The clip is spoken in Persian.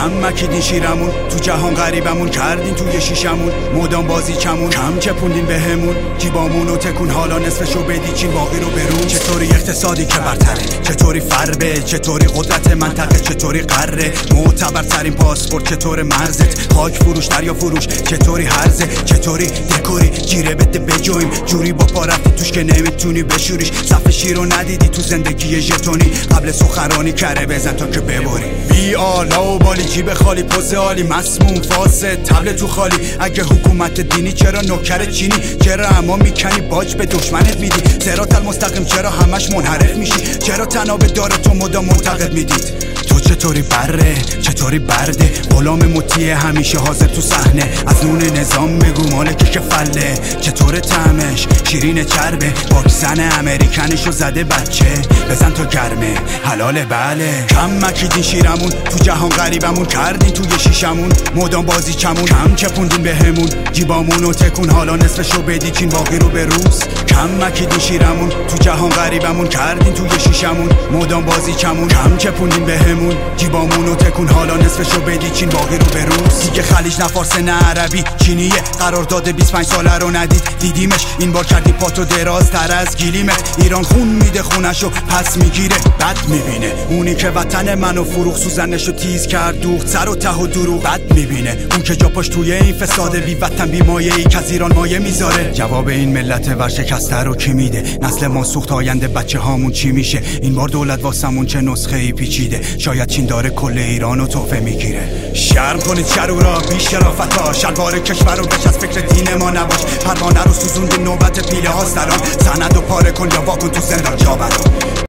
کم مکیدین شیرمون، تو جهان غریبمون کردین توی شیشمون، مدام بازی کمون کم چپوندین بهمون، جیبامونو تکون حالا نصفشو بدیچین باقی رو برون. چطوری اقتصادی که برتره، چطوری فربه، چطوری قدرت منطقه، چطوری قره، معتبرترین پاسپورت چطور مرزت، خاک فروش دریا فروش چطوری هرزه، چطوری دکوری جیره بده بجویم، جوری با پا رفتی توش که نمیتونی بشوریش، صف شیر رو ندیدی تو زندگی ژتونی، قبل سخنرانی کره بزن تا که ببری. بی آلا و بالی جیب خالی پوز عالی مسموم فاسد تبل تو خالی، اگه حکومت دینی چرا نوکر چینی، چرا اما میکنی باج به دشمنت میدی، صراط المستقیم چرا همش منحرف میشی، چرا تناب داره تو مدام منتقد میدید. تو چطوری بره، چطوری برده، غلام مطیع همیشه حاضر تو صحنه، از نون نظام بگو مالک که فله، چطور طعمش شیرین چربه، واکسن امریکنشو زده بچه، بزن تو گرمه حلاله بله. کم مکیدین شیرمون، تو جهان غریبمون کردین توی شیشمون، مدام بازی کمون کم چپوندین بهمون، جیبامونو تکون حالا نصفشو بدیچین باقی رو به روز. کم مکیدین شیرمون، تو جهان غریبمون کردین توی شیشمون، مدام بازی کمون کم چپوندین بهمون، جیبامونو تکون حالا نصفشو بدیچین باقی رو به روز. دیگه خلیج نه فارس نه عربی چینیه، قرارداد 25 ساله رو ندید دیدیمش، این بار کردی پاتو درازتر از گلیمت، ایران خون میده خونشو پس میگیره بد میبینه، اونی که وطن منو فروخ سوزنشو تیز کرد دوخت سر و ته و دروغ بد میبینه، اون که جا پاش توی این فساده بی وطن بی مایه ای که از ایران مایه میذاره. جواب این ملت ورشکسته رو کی میده، نسل ما سوخت آینده بچه هامون چی میشه، این بار دولت واسمون چه نسخه ای پیچیده، شاید چین داره کل ایرانو تحفه میگیره. شرم کنید شرورا بی شرافتا، شلوار کشور رو بچ از فکر دین ما نباش، پروانه رو سوزوندی نوبت پیله ها سلام، سند و پاره کن یا واکن تو زندان جا برا.